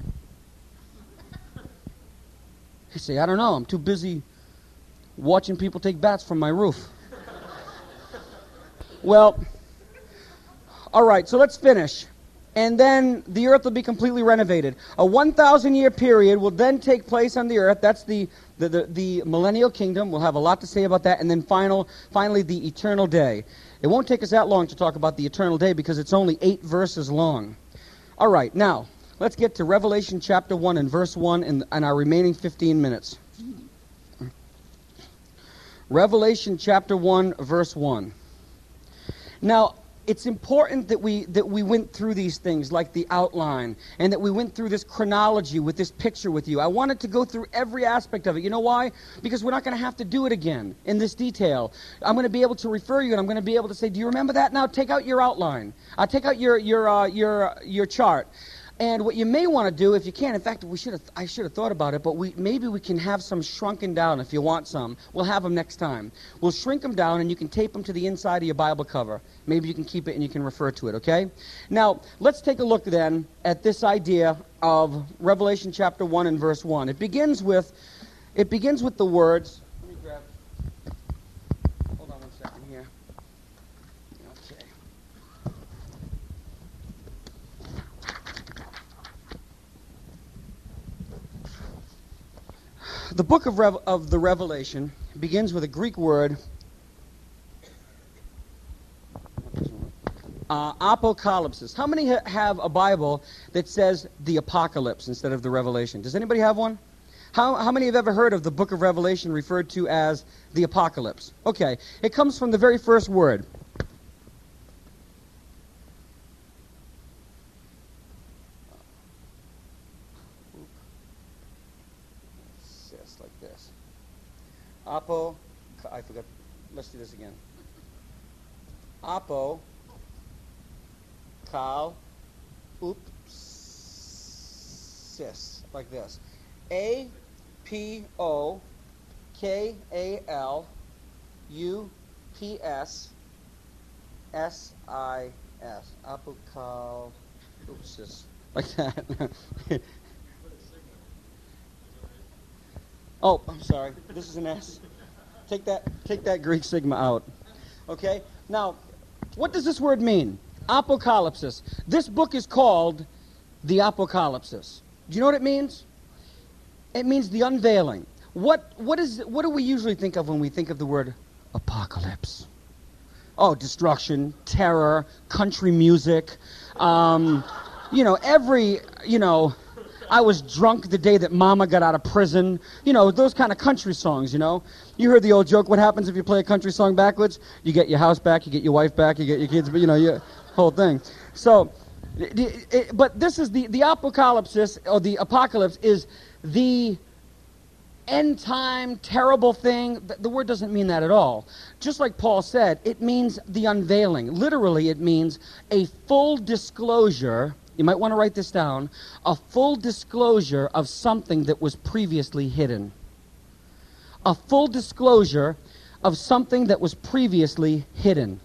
You say, I don't know, I'm too busy watching people take bats from my roof. Well, all right, so let's finish. And then the earth will be completely renovated. A one thousand year period will then take place on the earth. That's the, the, the, the millennial kingdom. We'll have a lot to say about that. And then final, finally, the eternal day. It won't take us that long to talk about the eternal day because it's only eight verses long. All right, now, let's get to Revelation chapter one and verse one in, in our remaining fifteen minutes. Revelation chapter one, verse one. Now, it's important that we that we went through these things like the outline and that we went through this chronology with this picture with you. I wanted to go through every aspect of it. You know why? Because we're not going to have to do it again in this detail. I'm going to be able to refer you and I'm going to be able to say, do you remember that? Now take out your outline. Uh, take out your your uh, your your chart. And what you may want to do, if you can, in fact, we should have, I should have thought about it, but we maybe we can have some shrunken down if you want some. We'll have them next time. We'll shrink them down, and you can tape them to the inside of your Bible cover. Maybe you can keep it and you can refer to it, okay? Now, let's take a look then at this idea of Revelation chapter one and verse one. It begins with, it begins with the words. Let me grab. Hold on one second here. Okay. The book of, Rev- of the Revelation begins with a Greek word, uh, apocalypsis. How many ha- have a Bible that says the apocalypse instead of the Revelation? Does anybody have one? How, how many have ever heard of the book of Revelation referred to as the apocalypse? Okay, it comes from the very first word. Apo, I forgot, let's do this again. Apo, kal, oops, sis, like this. A, P, O, K, A, L, U, P, S, S, I, S. Apo, kal, oops, sis, like that. Oh, I'm sorry. This is an S. Take that, take that Greek sigma out. Okay? Now, what does this word mean? Apocalypsis. This book is called the Apocalypsis. Do you know what it means? It means the unveiling. What, what, is, what do we usually think of when we think of the word apocalypse? Oh, destruction, terror, country music. Um, you know, every, you know... I was drunk the day that Mama got out of prison. You know, those kind of country songs, you know. You heard the old joke, what happens if you play a country song backwards? You get your house back, you get your wife back, you get your kids, but you know, you whole thing. So, it, it, but this is the, the apocalypse, or the apocalypse, is the end time, terrible thing. The, the word doesn't mean that at all. Just like Paul said, it means the unveiling. Literally, it means a full disclosure. You might want to write this down. A full disclosure of something that was previously hidden. A full disclosure of something that was previously hidden.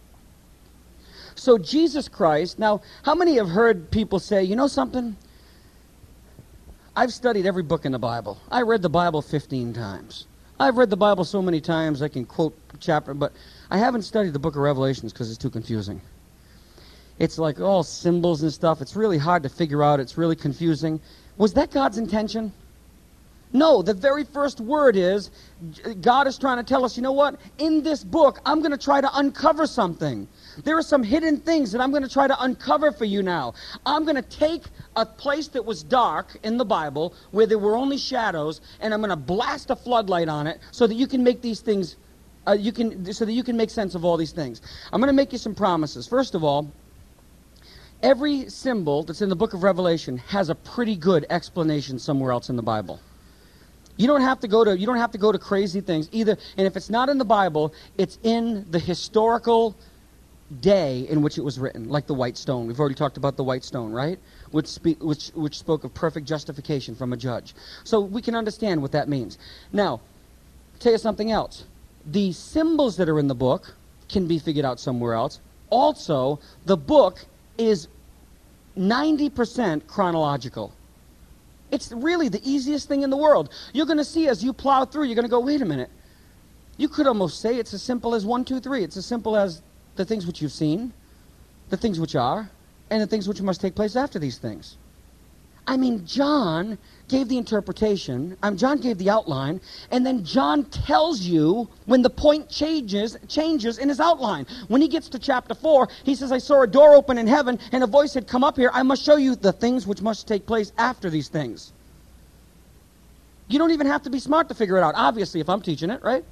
So Jesus Christ, now, how many have heard people say, you know something? I've studied every book in the Bible. I read the Bible fifteen times. I've read the Bible so many times I can quote chapter, but I haven't studied the book of Revelations because it's too confusing. It's like all symbols and stuff. It's really hard to figure out. It's really confusing. Was that God's intention? No, the very first word is, God is trying to tell us, you know what? In this book, I'm going to try to uncover something. There are some hidden things that I'm going to try to uncover for you now. I'm going to take a place that was dark in the Bible, where there were only shadows, and I'm going to blast a floodlight on it so that you can make these things, uh, you can, so that you can make sense of all these things. I'm going to make you some promises. First of all, every symbol that's in the book of Revelation has a pretty good explanation somewhere else in the Bible. You don't have to go to you don't have to go to crazy things either. And if it's not in the Bible, it's in the historical day in which it was written, like the white stone. We've already talked about the white stone, right? Which speak, which which spoke of perfect justification from a judge. So we can understand what that means. Now, I'll tell you something else. The symbols that are in the book can be figured out somewhere else. Also, the book is ninety percent chronological. It's really the easiest thing in the world. You're going to see as you plow through, you're going to go, wait a minute. You could almost say it's as simple as one, two, three. It's as simple as the things which you've seen, the things which are, and the things which must take place after these things. I mean, John gave the interpretation, um, John gave the outline, and then John tells you when the point changes, changes in his outline. When he gets to chapter four, he says, I saw a door open in heaven, and a voice had come up here, I must show you the things which must take place after these things. You don't even have to be smart to figure it out, obviously, if I'm teaching it, right?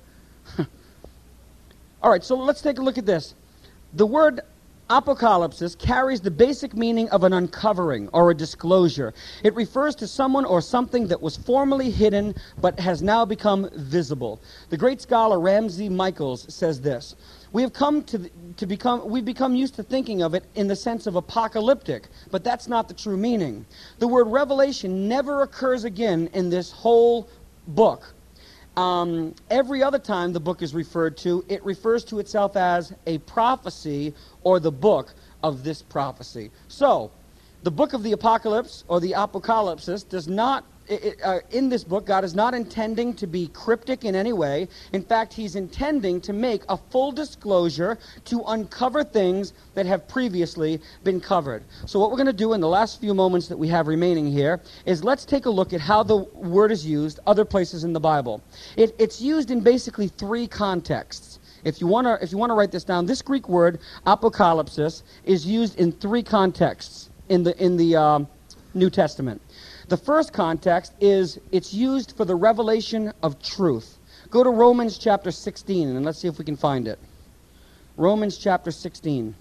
All right, so let's take a look at this. The word apocalypsis carries the basic meaning of an uncovering or a disclosure. It refers to someone or something that was formerly hidden but has now become visible. The great scholar Ramsey Michaels says this: We have come to, to become, we've become used to thinking of it in the sense of apocalyptic, but that's not the true meaning. The word revelation never occurs again in this whole book. Um, every other time the book is referred to, it refers to itself as a prophecy or the book of this prophecy. So, the book of the Apocalypse or the Apocalypsis does not, it, uh, in this book, God is not intending to be cryptic in any way. In fact, He's intending to make a full disclosure to uncover things that have previously been covered. So what we're going to do in the last few moments that we have remaining here is let's take a look at how the word is used other places in the Bible. It, it's used in basically three contexts. If you want to if you want to write this down, this Greek word, apocalypsis, is used in three contexts in the in the um, New Testament. The first context is it's used for the revelation of truth. Go to Romans chapter sixteen, and let's see if we can find it. Romans chapter sixteen.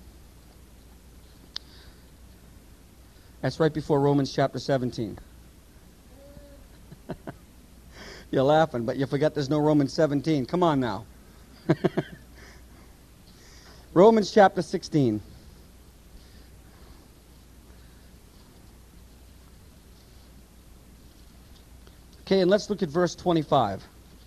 That's right before Romans chapter seventeen. You're laughing, but you forgot there's no Romans seventeen. Come on now. Romans chapter sixteen. Okay, and let's look at verse twenty-five.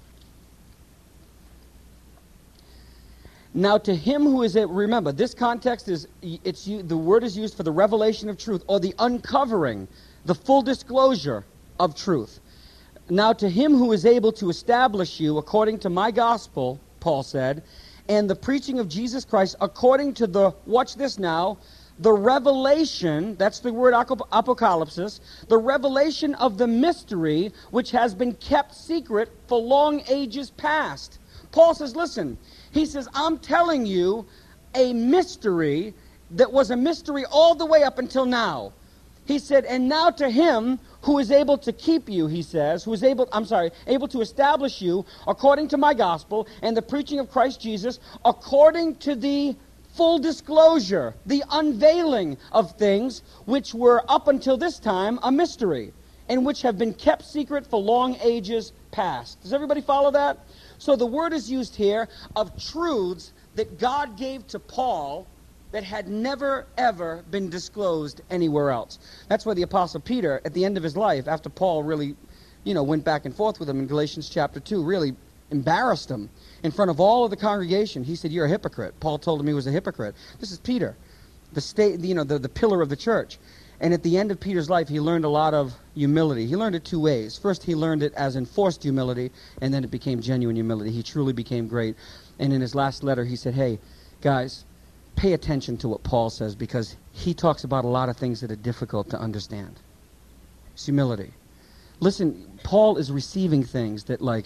Now to him who is a, remember, this context is, it's the word is used for the revelation of truth, or the uncovering, the full disclosure of truth. Now to him who is able to establish you according to my gospel, Paul said, and the preaching of Jesus Christ according to the, watch this now, the revelation, that's the word apocalypsis, the revelation of the mystery which has been kept secret for long ages past. Paul says, listen, he says, I'm telling you a mystery that was a mystery all the way up until now. He said, and now to him who is able to keep you, he says, who is able, I'm sorry, able to establish you according to my gospel and the preaching of Christ Jesus, according to the full disclosure, the unveiling of things which were up until this time a mystery, and which have been kept secret for long ages past. Does everybody follow that? So the word is used here of truths that God gave to Paul that had never, ever been disclosed anywhere else. That's why the Apostle Peter, at the end of his life, after Paul really, you know, went back and forth with him in Galatians chapter two, really embarrassed him in front of all of the congregation. He said, you're a hypocrite. Paul told him he was a hypocrite. This is Peter, the state, you know, the, the pillar of the church. And at the end of Peter's life, he learned a lot of humility. He learned it two ways. First, he learned it as enforced humility, and then it became genuine humility. He truly became great. And in his last letter, he said, hey, guys, pay attention to what Paul says, because he talks about a lot of things that are difficult to understand. It's humility. Listen, Paul is receiving things that, like,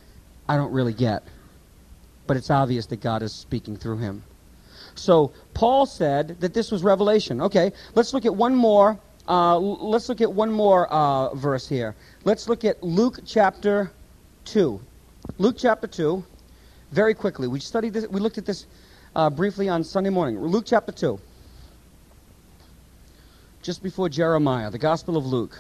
I don't really get. But it's obvious that God is speaking through him. So Paul said that this was revelation. Okay, let's look at one more. Uh, let's look at one more uh, verse here. Let's look at Luke chapter two. Luke chapter two. Very quickly, we studied this. We looked at this uh, briefly on Sunday morning. Luke chapter two. Just before Jeremiah, the Gospel of Luke.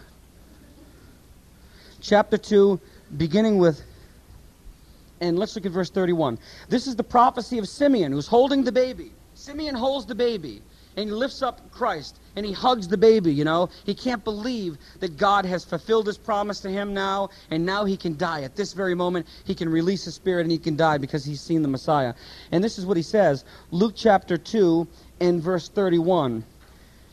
Chapter two, beginning with. And let's look at verse thirty-one. This is the prophecy of Simeon, who's holding the baby. Simeon holds the baby, and he lifts up Christ, and he hugs the baby, you know. He can't believe that God has fulfilled his promise to him now, and now he can die. At this very moment, he can release his spirit, and he can die because he's seen the Messiah. And this is what he says, Luke chapter two and verse thirty-one.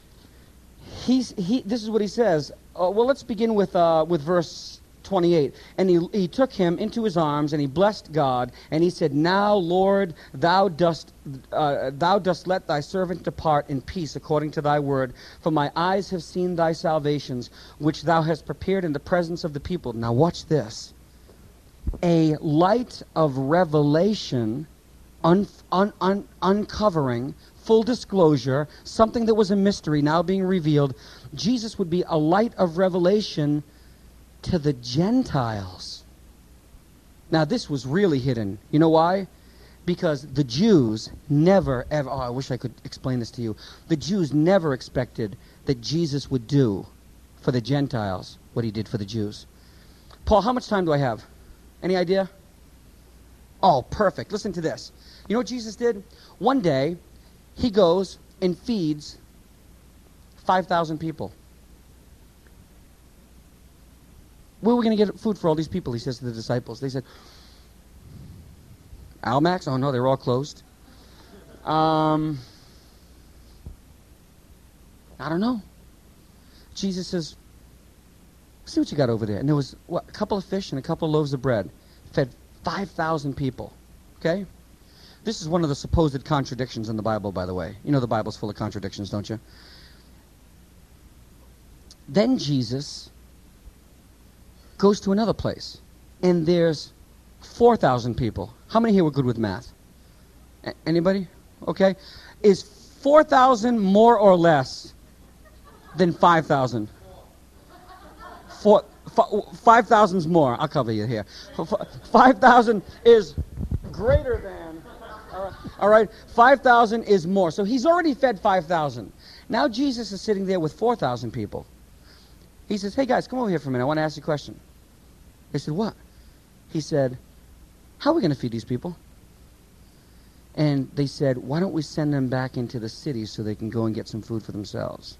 he's, he, this is what he says. Uh, well, let's begin with, uh, with verse twenty-eight. And he, he took him into his arms, and he blessed God, and he said, Now, Lord, thou dost, uh, thou dost let thy servant depart in peace according to thy word, for my eyes have seen thy salvations, which thou hast prepared in the presence of the people. Now watch this. A light of revelation, un, un, un, uncovering, full disclosure, something that was a mystery now being revealed. Jesus would be a light of revelation to the Gentiles. Now this was really hidden. You know why? Because the Jews never ever, oh, I wish I could explain this to you. The Jews never expected that Jesus would do for the Gentiles what he did for the Jews. Paul, how much time do I have? Any idea? Oh, perfect. Listen to this. You know what Jesus did? One day, he goes and feeds five thousand people. Where are we going to get food for all these people? He says to the disciples. They said, Almax? Oh, no, they were all closed. Um, I don't know. Jesus says, see what you got over there. And there was what, a couple of fish and a couple of loaves of bread. Fed five thousand people. Okay? This is one of the supposed contradictions in the Bible, by the way. You know the Bible's full of contradictions, don't you? Then Jesus goes to another place, and there's four thousand people. How many here were good with math? A- anybody? Okay. Is four thousand more or less than five thousand? Four, five thousand's more. I'll cover you here. five thousand is greater than. All right. All right. five thousand is more. So he's already fed five thousand. Now Jesus is sitting there with four thousand people. He says, hey guys, come over here for a minute. I want to ask you a question. They said, what? He said, how are we going to feed these people? And they said, why don't we send them back into the city so they can go and get some food for themselves?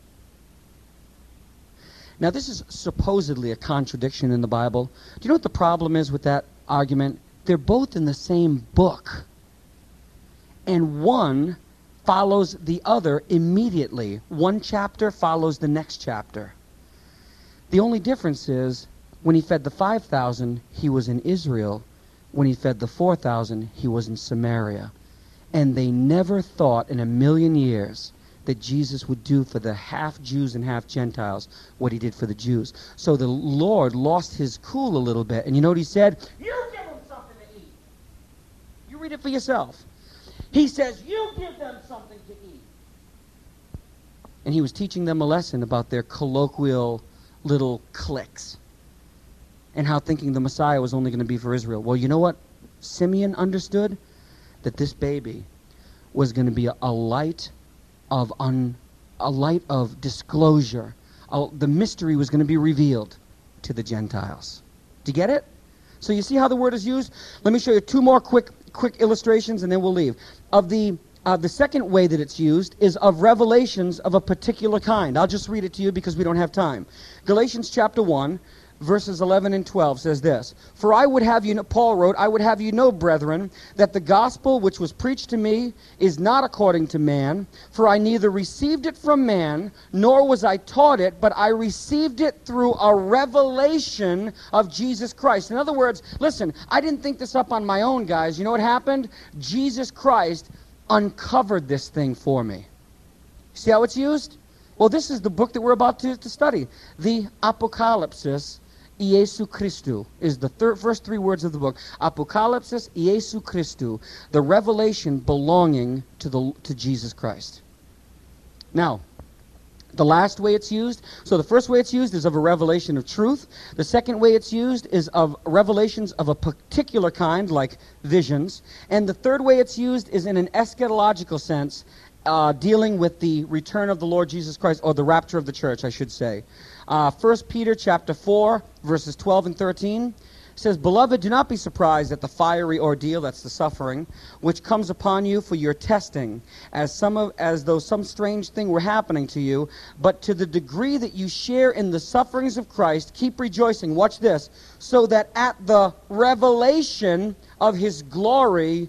Now, this is supposedly a contradiction in the Bible. Do you know what the problem is with that argument? They're both in the same book. And one follows the other immediately. One chapter follows the next chapter. The only difference is, when he fed the five thousand, he was in Israel. When he fed the four thousand, he was in Samaria. And they never thought in a million years that Jesus would do for the half Jews and half Gentiles what he did for the Jews. So the Lord lost his cool a little bit. And you know what he said? You give them something to eat. You read it for yourself. He says, you give them something to eat. And he was teaching them a lesson about their colloquial little cliques and how thinking the Messiah was only going to be for Israel. Well, you know what? Simeon understood that this baby was going to be a, a light of un, a light of disclosure. A, the mystery was going to be revealed to the Gentiles. Do you get it? So you see how the word is used? Let me show you two more quick quick illustrations, and then we'll leave. Of the uh, the second way that it's used is of revelations of a particular kind. I'll just read it to you because we don't have time. Galatians chapter one, verses eleven and twelve says this. For I would have you know, Paul wrote, I would have you know, brethren, that the gospel which was preached to me is not according to man, for I neither received it from man, nor was I taught it, but I received it through a revelation of Jesus Christ. In other words, listen, I didn't think this up on my own, guys. You know what happened? Jesus Christ uncovered this thing for me. See how it's used? Well, this is the book that we're about to, to study. The Apocalypsis Iesu Christou is the thir- first three words of the book. Apocalypsis Iesu Christou, the revelation belonging to the to Jesus Christ. Now, the last way it's used, so the first way it's used is of a revelation of truth. The second way it's used is of revelations of a particular kind, like visions. And the third way it's used is in an eschatological sense, Uh, dealing with the return of the Lord Jesus Christ, or the rapture of the church, I should say. Uh, First Peter chapter four, verses twelve and thirteen says, Beloved, do not be surprised at the fiery ordeal, that's the suffering, which comes upon you for your testing, as some of, as though some strange thing were happening to you. But to the degree that you share in the sufferings of Christ, keep rejoicing. Watch this. So that at the revelation of his glory,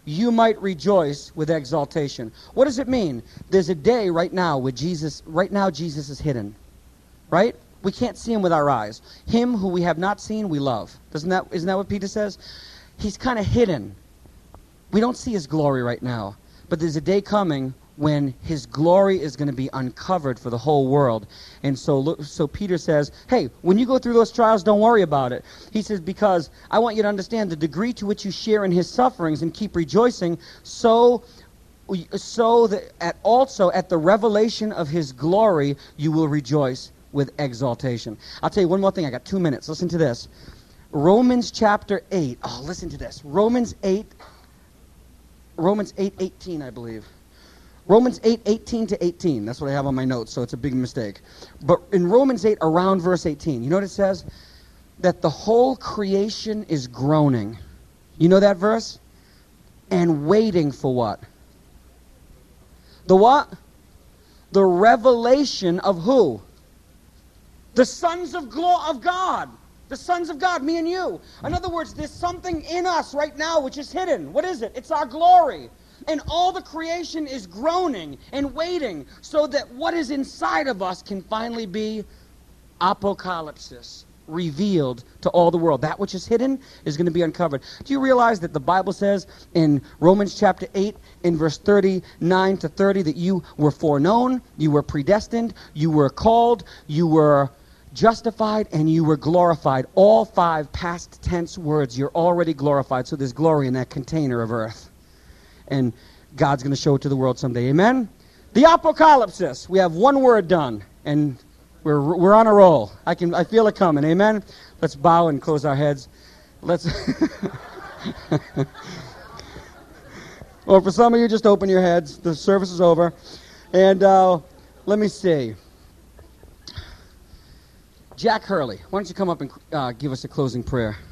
you might rejoice with exaltation. What does it mean? There's a day right now where Jesus, right now Jesus is hidden. Right? We can't see him with our eyes. Him who we have not seen, we love. Doesn't that, isn't that what Peter says? He's kind of hidden. We don't see his glory right now. But there's a day coming when his glory is going to be uncovered for the whole world. And so look, so Peter says, hey, when you go through those trials, don't worry about it. He says, because I want you to understand the degree to which you share in his sufferings and keep rejoicing, so, so that at also at the revelation of his glory, you will rejoice with exaltation. I'll tell you one more thing. I got two minutes. Listen to this. Romans chapter eight. Oh, listen to this. Romans eight. Romans eight eighteen, I believe. Romans eight eighteen to eighteen. That's what I have on my notes, so it's a big mistake. But in Romans eight, around verse eighteen, you know what it says? That the whole creation is groaning. You know that verse? And waiting for what? The what? The revelation of who? The sons of glo- of God. The sons of God, me and you. In other words, there's something in us right now which is hidden. What is it? It's our glory. And all the creation is groaning and waiting so that what is inside of us can finally be apocalypsis, revealed to all the world. That which is hidden is going to be uncovered. Do you realize that the Bible says in Romans chapter eight, in verse thirty-nine to thirty, that you were foreknown, you were predestined, you were called, you were justified, and you were glorified. All five past tense words. You're already glorified. So there's glory in that container of earth. And God's going to show it to the world someday. Amen? The apocalypse. We have one word done, and we're we're on a roll. I can I feel it coming. Amen? Let's bow and close our heads. Let's. Or for some of you, just open your heads. The service is over. And uh, let me see. Jack Hurley, why don't you come up and uh, give us a closing prayer?